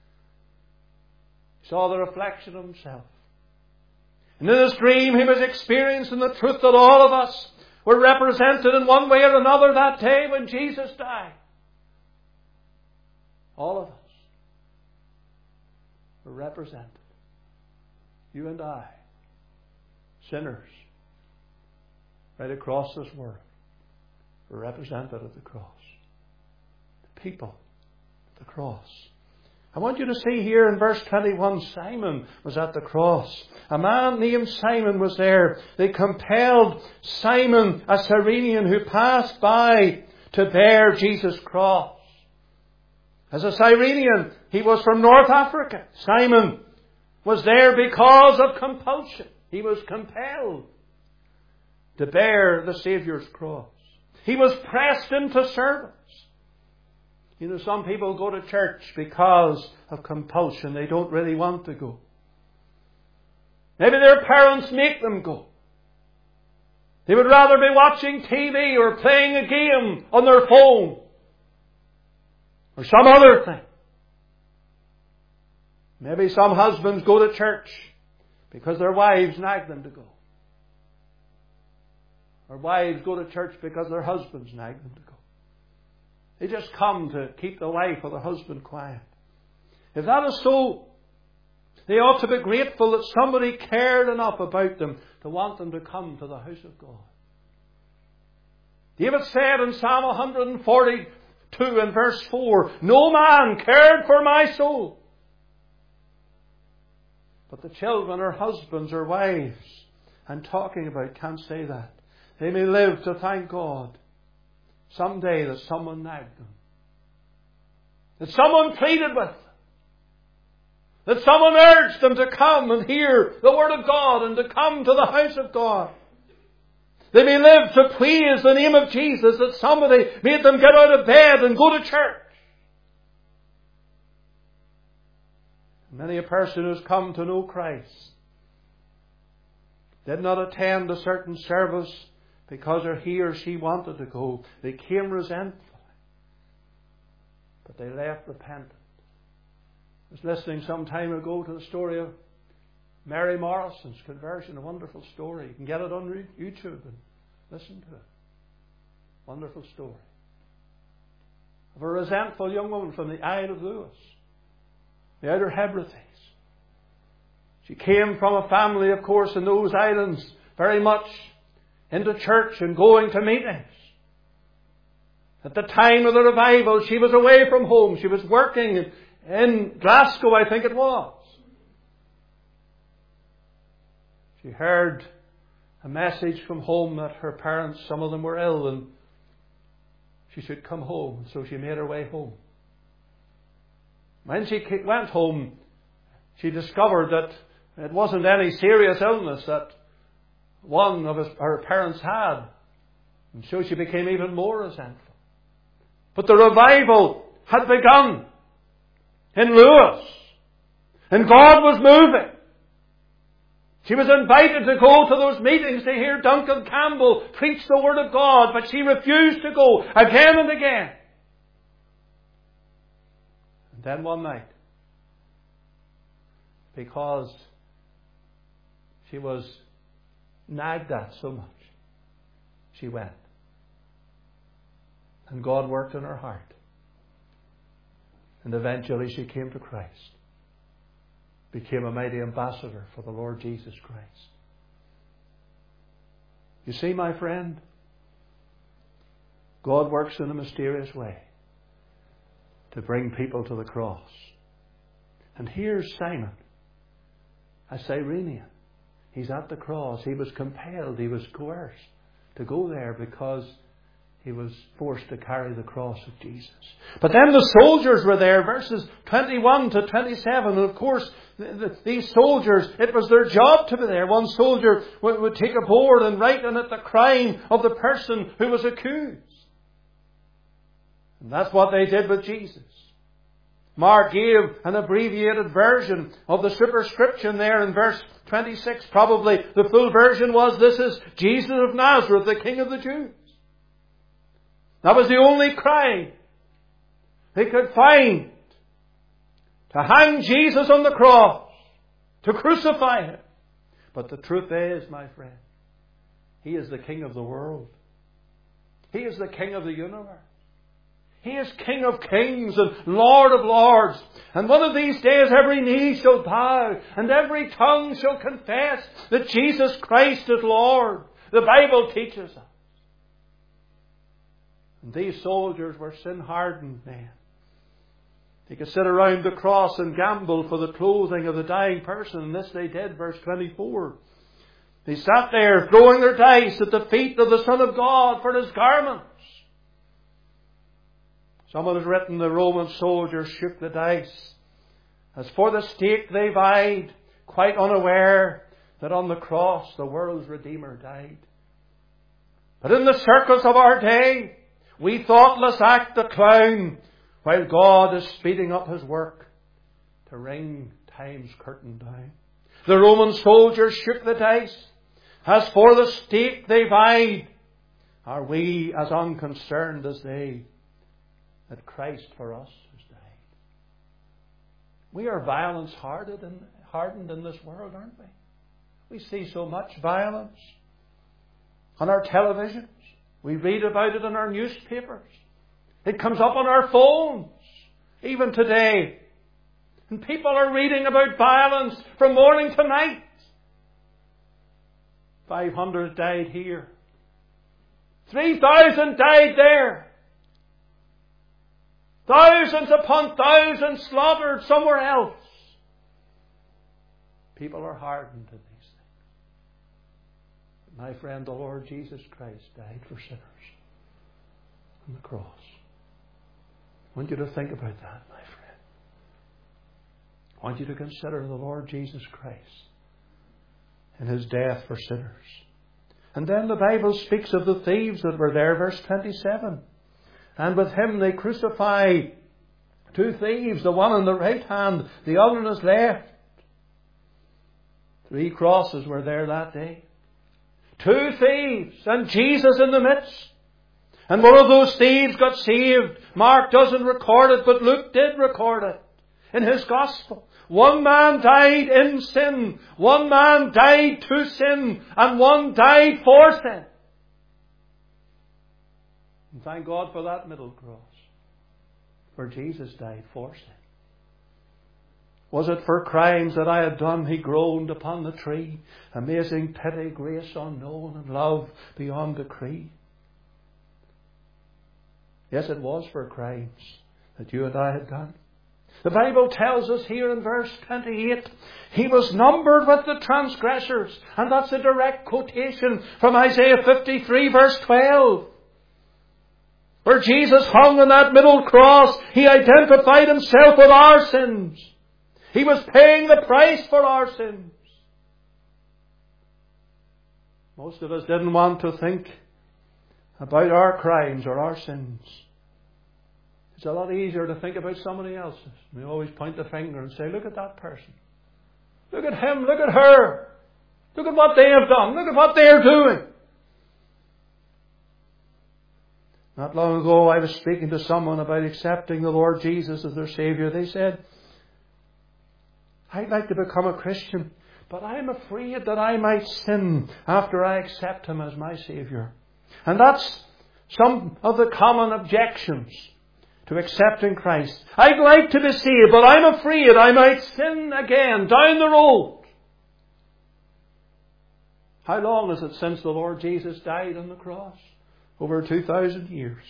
Speaker 1: He saw the reflection of himself. And in his dream he was experiencing the truth that all of us were represented in one way or another that day when Jesus died. All of us were represented. You and I, sinners, right across this world, were represented at the cross. The people at the cross. I want you to see here in verse 21, Simon was at the cross. A man named Simon was there. They compelled Simon, a Cyrenian, who passed by, to bear Jesus' cross. As a Cyrenian, he was from North Africa. Simon was there because of compulsion. He was compelled to bear the Saviour's cross. He was pressed into service. You know, some people go to church because of compulsion. They don't really want to go. Maybe their parents make them go. They would rather be watching TV or playing a game on their phone or some other thing. Maybe some husbands go to church because their wives nag them to go. Or wives go to church because their husbands nag them to go. They just come to keep the wife or the husband quiet. If that is so, they ought to be grateful that somebody cared enough about them to want them to come to the house of God. David said in Psalm 142 and verse 4, "No man cared for my soul." But the children or husbands or wives I'm talking about can't say that. They may live to thank God someday that someone nagged them, that someone pleaded with them, that someone urged them to come and hear the Word of God and to come to the house of God. They may live to praise the name of Jesus, that somebody made them get out of bed and go to church. Many a person who's come to know Christ did not attend a certain service because he or she wanted to go. They came resentful, but they left repentant. I was listening some time ago to the story of Mary Morrison's conversion, a wonderful story. You can get it on YouTube and listen to it. Wonderful story of a resentful young woman from the Isle of Lewis, the Outer Hebrides. She came from a family, of course, in those islands, very much into church and going to meetings. At the time of the revival, she was away from home. She was working in Glasgow, I think it was. She heard a message from home that her parents, some of them were ill, and she should come home. So she made her way home. When she went home, she discovered that it wasn't any serious illness that one of her parents had. And so she became even more resentful. But the revival had begun in Lewis. And God was moving. She was invited to go to those meetings to hear Duncan Campbell preach the Word of God, but she refused to go again and again. And then one night, because she was nagged at so much, she went. And God worked in her heart. And eventually she came to Christ. Became a mighty ambassador for the Lord Jesus Christ. You see, my friend, God works in a mysterious way to bring people to the cross. And here's Simon, a Cyrenian. He's at the cross. He was compelled, he was coerced to go there because he was forced to carry the cross of Jesus. But then the soldiers were there, verses 21 to 27. And of course, these soldiers, it was their job to be there. One soldier would take a board and write on it the crime of the person who was accused. And that's what they did with Jesus. Mark gave an abbreviated version of the superscription there in verse 26. Probably the full version was, "This is Jesus of Nazareth, the King of the Jews." That was the only crime they could find. To hang Jesus on the cross. To crucify Him. But the truth is, my friend, He is the King of the world. He is the King of the universe. He is King of kings and Lord of lords. And one of these days every knee shall bow and every tongue shall confess that Jesus Christ is Lord. The Bible teaches us. And these soldiers were sin-hardened men. They could sit around the cross and gamble for the clothing of the dying person. And this they did, verse 24. They sat there throwing their dice at the feet of the Son of God for His garments. Someone has written, the Roman soldiers shook the dice. As for the stake they vied, quite unaware that on the cross the world's Redeemer died. But in the circus of our day, we thoughtless act the clown, while God is speeding up His work to ring time's curtain down. The Roman soldiers shook the dice. As for the stake they vied, are we as unconcerned as they that Christ for us has died? We are violence-hardened in this world, aren't we? We see so much violence on our televisions. We read about it in our newspapers. It comes up on our phones, even today. And people are reading about violence from morning to night. 500 died here. 3,000 died there. Thousands upon thousands slaughtered somewhere else. People are hardened to these things. But my friend, the Lord Jesus Christ died for sinners on the cross. I want you to think about that, my friend. I want you to consider the Lord Jesus Christ and His death for sinners. And then the Bible speaks of the thieves that were there, verse 27. And with Him they crucify two thieves, the one on the right hand, the other on his left. 3 crosses were there that day. 2 thieves and Jesus in the midst. And one of those thieves got saved. Mark doesn't record it, but Luke did record it in his gospel. One man died in sin. One man died to sin. And one died for sin. And thank God for that middle cross, where Jesus died for sin. Was it for crimes that I had done He groaned upon the tree? Amazing pity, grace unknown, and love beyond decree. Yes, it was for crimes that you and I had done. The Bible tells us here in verse 28, He was numbered with the transgressors. And that's a direct quotation from Isaiah 53 verse 12. Where Jesus hung on that middle cross, He identified Himself with our sins. He was paying the price for our sins. Most of us didn't want to think about our crimes or our sins. It's a lot easier to think about somebody else's. We always point the finger and say, look at that person. Look at him, look at her. Look at what they have done. Look at what they are doing. Not long ago I was speaking to someone about accepting the Lord Jesus as their Saviour. They said, I'd like to become a Christian, but I'm afraid that I might sin after I accept Him as my Saviour. And that's some of the common objections to accepting Christ. I'd like to be saved, but I'm afraid I might sin again down the road. How long is it since the Lord Jesus died on the cross? over 2,000 years.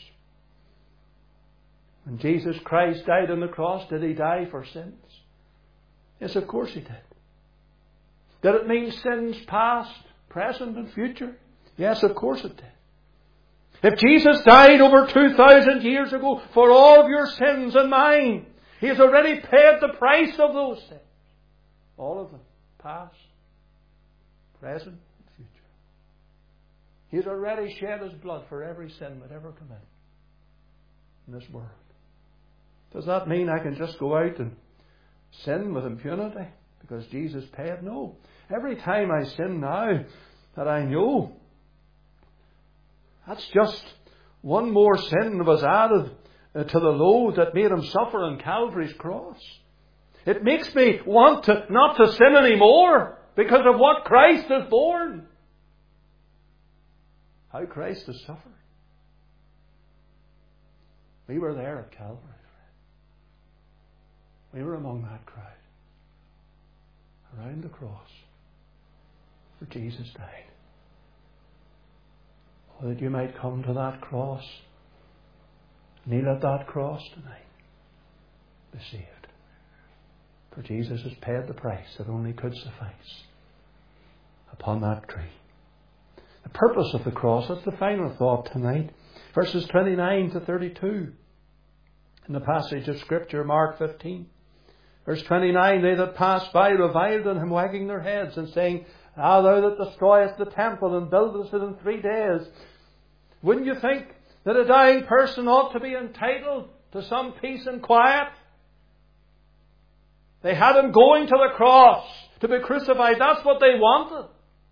Speaker 1: When Jesus Christ died on the cross, did He die for sins? Yes, of course He did. Did it mean sins past, present and future? Yes, of course it did. If Jesus died over 2,000 years ago for all of your sins and mine, He has already paid the price of those sins. All of them. Past, present and future. He has already shed His blood for every sin we'd ever commit in this world. Does that mean I can just go out and sin with impunity because Jesus paid? No. Every time I sin now that I know, that's just one more sin that was added to the load that made Him suffer on Calvary's cross. It makes me want not to sin anymore because of what Christ has borne. How Christ has suffered. We were there at Calvary. We were among that crowd. Around the cross. Where Jesus died. Oh, that you might come to that cross. Kneel at that cross tonight. Be saved. For Jesus has paid the price that only could suffice upon that tree. The purpose of the cross, that's the final thought tonight. Verses 29 to 32. In the passage of Scripture, Mark 15. Verse 29, they that passed by reviled on Him, wagging their heads and saying, Ah, thou that destroyest the temple and buildest it in 3 days. Wouldn't you think that a dying person ought to be entitled to some peace and quiet? They had Him going to the cross to be crucified. That's what they wanted.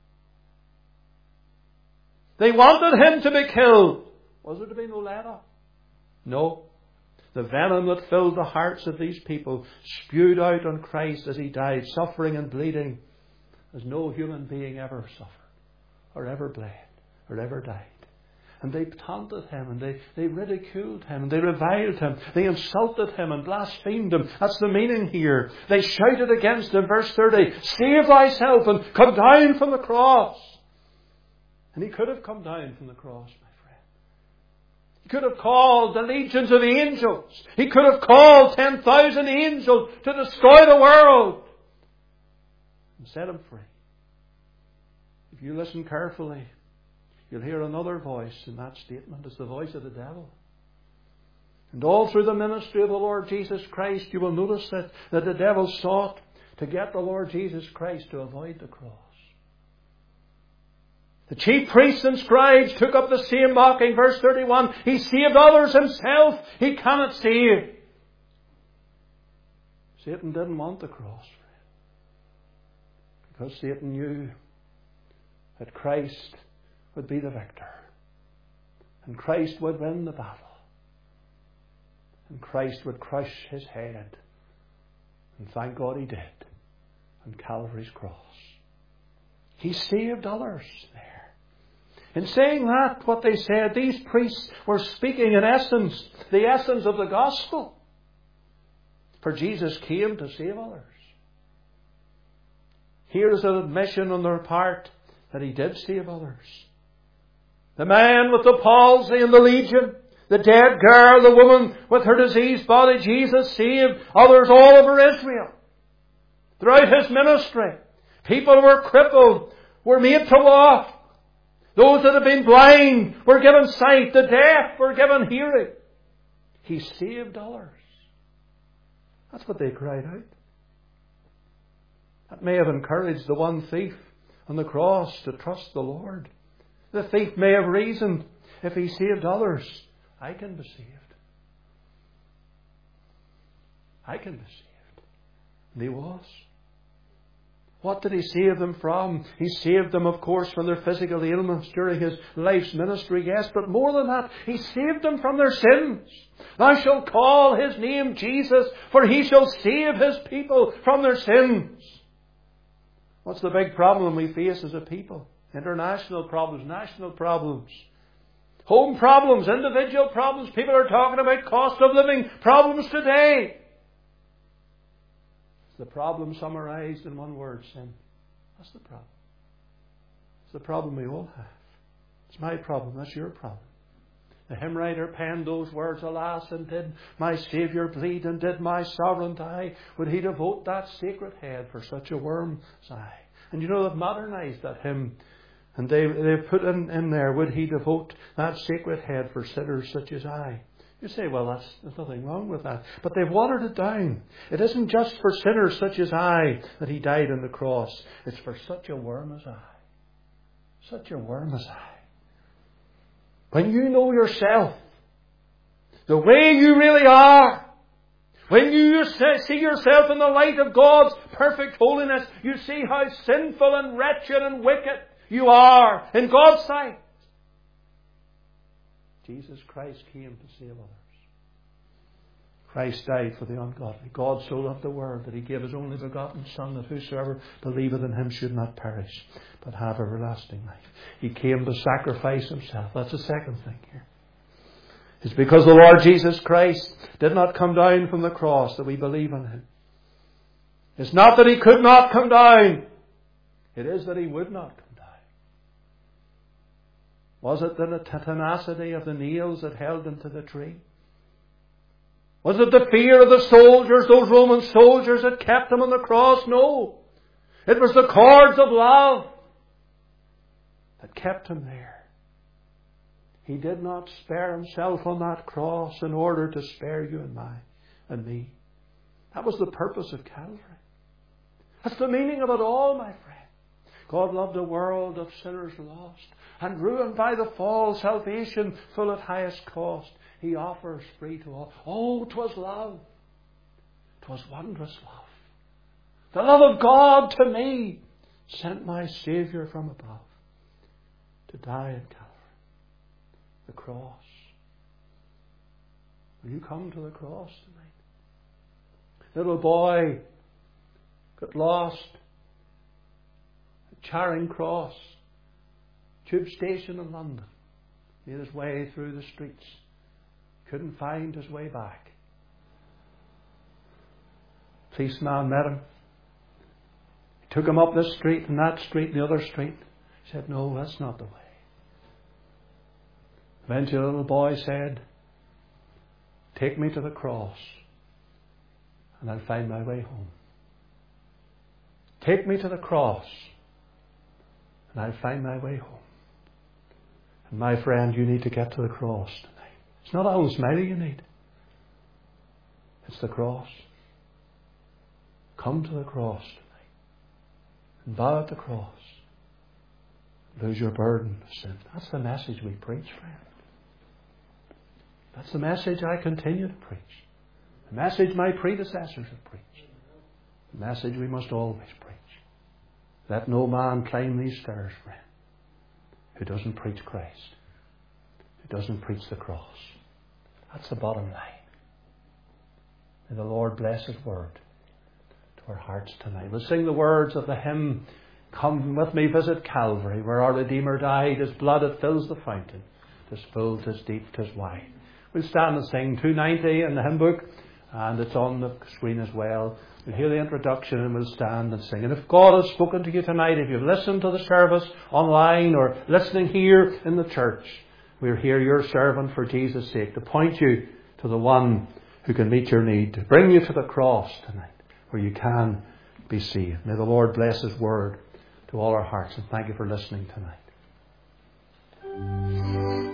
Speaker 1: They wanted Him to be killed. Was there to be no let up? No. The venom that filled the hearts of these people spewed out on Christ as He died, suffering and bleeding as no human being ever suffered, or ever bled, or ever died. And they taunted Him, and they ridiculed Him, and they reviled Him, they insulted Him and blasphemed Him. That's the meaning here. They shouted against Him, verse 30, Save thyself and come down from the cross. And He could have come down from the cross, my friend. He could have called the legions of angels. He could have called 10,000 angels to destroy the world and set Him free. If you listen carefully, you'll hear another voice in that statement. It's the voice of the devil. And all through the ministry of the Lord Jesus Christ, you will notice that the devil sought to get the Lord Jesus Christ to avoid the cross. The chief priests and scribes took up the same mocking. Verse 31, He saved others Himself. He cannot save. Satan didn't want the cross, because Satan knew that Christ would be the victor. And Christ would win the battle. And Christ would crush His head. And thank God He did on Calvary's cross. He saved others there. In saying that, what they said, these priests were speaking in essence, the essence of the gospel. For Jesus came to save others. Here is an admission on their part that He did save others. The man with the palsy and the legion, the dead girl, the woman with her diseased body, Jesus saved others all over Israel. Throughout His ministry, people were crippled, were made to walk. Those that had been blind were given sight. The deaf were given hearing. He saved others. That's what they cried out. That may have encouraged the one thief on the cross to trust the Lord. The thief may have reasoned, if he saved others, I can be saved. I can be saved. And he was. What did He save them from? He saved them, of course, from their physical ailments during His life's ministry, yes, but more than that, He saved them from their sins. Thou shalt call His name Jesus, for He shall save His people from their sins. What's the big problem we face as a people? International problems, national problems, home problems, individual problems. People are talking about cost of living problems today. The problem summarized in one word, sin. That's the problem. It's the problem we all have. It's my problem. That's your problem. The hymn writer penned those words, alas, and did my Saviour bleed, and did my Sovereign die? Would he devote that sacred head for such a worm as I? And you know, they've modernized that hymn, and they've put in there, would he devote that sacred head for sinners such as I? You say, well, there's nothing wrong with that. But they've watered it down. It isn't just for sinners such as I that he died on the cross. It's for such a worm as I. Such a worm as I. When you know yourself, the way you really are, when you see yourself in the light of God's perfect holiness, you see how sinful and wretched and wicked you are in God's sight. Jesus Christ came to save others. Christ died for the ungodly. God so loved the world that he gave his only begotten Son, that whosoever believeth in him should not perish, but have everlasting life. He came to sacrifice himself. That's the second thing here. It's because the Lord Jesus Christ did not come down from the cross that we believe in him. It's not that he could not come down. It is that he would not come down. Was it the tenacity of the nails that held him to the tree? Was it the fear of the soldiers, those Roman soldiers, that kept him on the cross? No. It was the cords of love that kept him there. He did not spare himself on that cross in order to spare you and me. That was the purpose of Calvary. That's the meaning of it all, my friend. God loved a world of sinners lost and ruined by the fall, salvation full at highest cost. He offers free to all. Oh, 'twas love. 'Twas wondrous love. The love of God to me sent my Saviour from above to die at Calvary. The cross. Will you come to the cross tonight? Little boy got lost at Charing Cross, tube station in London. Made his way through the streets. Couldn't find his way back. Policeman met him. He took him up this street and that street and the other street. He said, no, that's not the way. Eventually the little boy said, take me to the cross and I'll find my way home. Take me to the cross and I'll find my way home. And my friend, you need to get to the cross tonight. It's not Alan Smiley you need. It's the cross. Come to the cross tonight and bow at the cross. Lose your burden of sin. That's the message we preach, friend. That's the message I continue to preach. The message my predecessors have preached. The message we must always preach. Let no man climb these stairs, friend, who doesn't preach Christ, who doesn't preach the cross. That's the bottom line. May the Lord bless His word to our hearts tonight. We'll sing the words of the hymn, Come with me, visit Calvary, where our Redeemer died. His blood, it fills the fountain. 'Tis full, 'tis deep, 'tis wide. We'll stand and sing 290 in the hymn book, and it's on the screen as well. We'll hear the introduction and we'll stand and sing. And if God has spoken to you tonight, if you've listened to the service online or listening here in the church, we're here, your servant, for Jesus' sake, to point you to the one who can meet your need, to bring you to the cross tonight, where you can be saved. May the Lord bless His word to all our hearts, and thank you for listening tonight.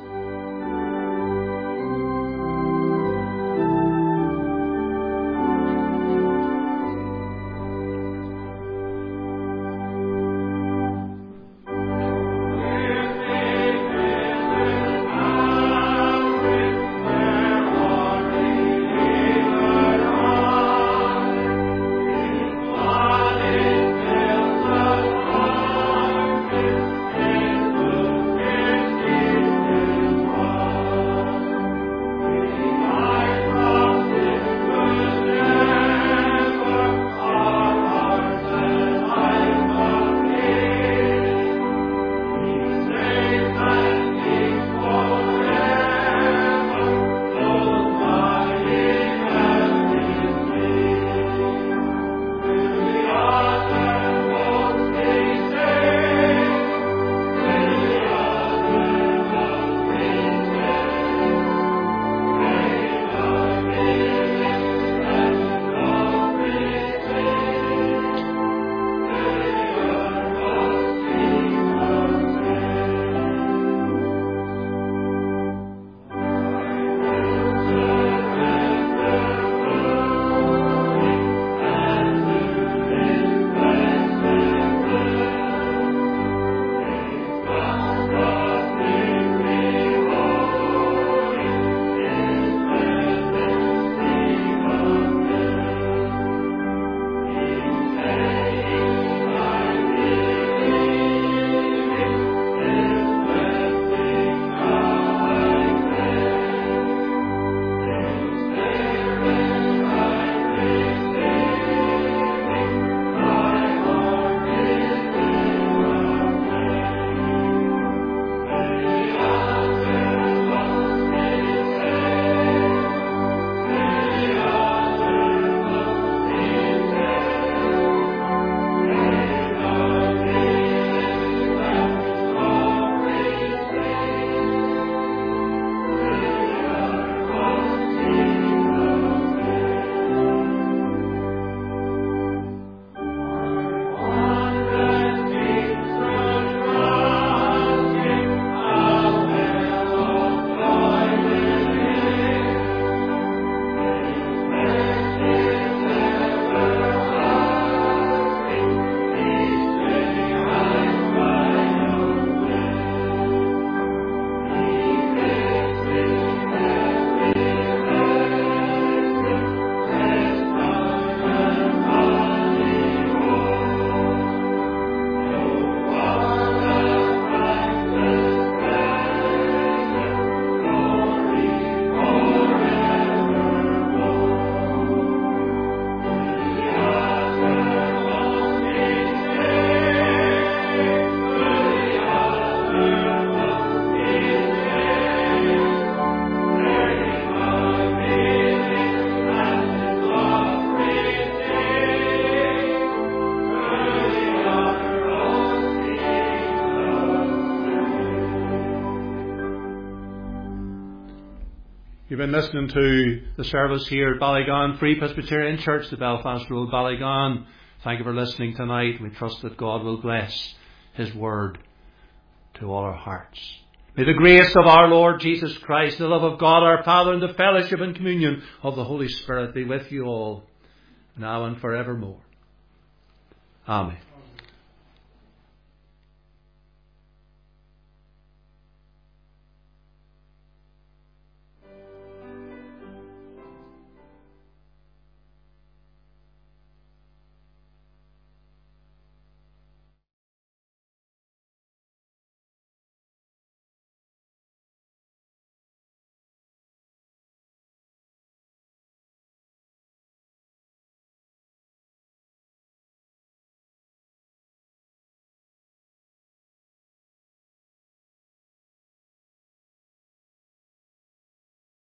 Speaker 1: been listening to the service here at Ballygon Free Presbyterian Church, the Belfast Road, Ballygon. Thank you for listening tonight. We trust that God will bless His Word to all our hearts. May the grace of our Lord Jesus Christ, the love of God our Father, and the fellowship and communion of the Holy Spirit be with you all, now and forevermore. Amen.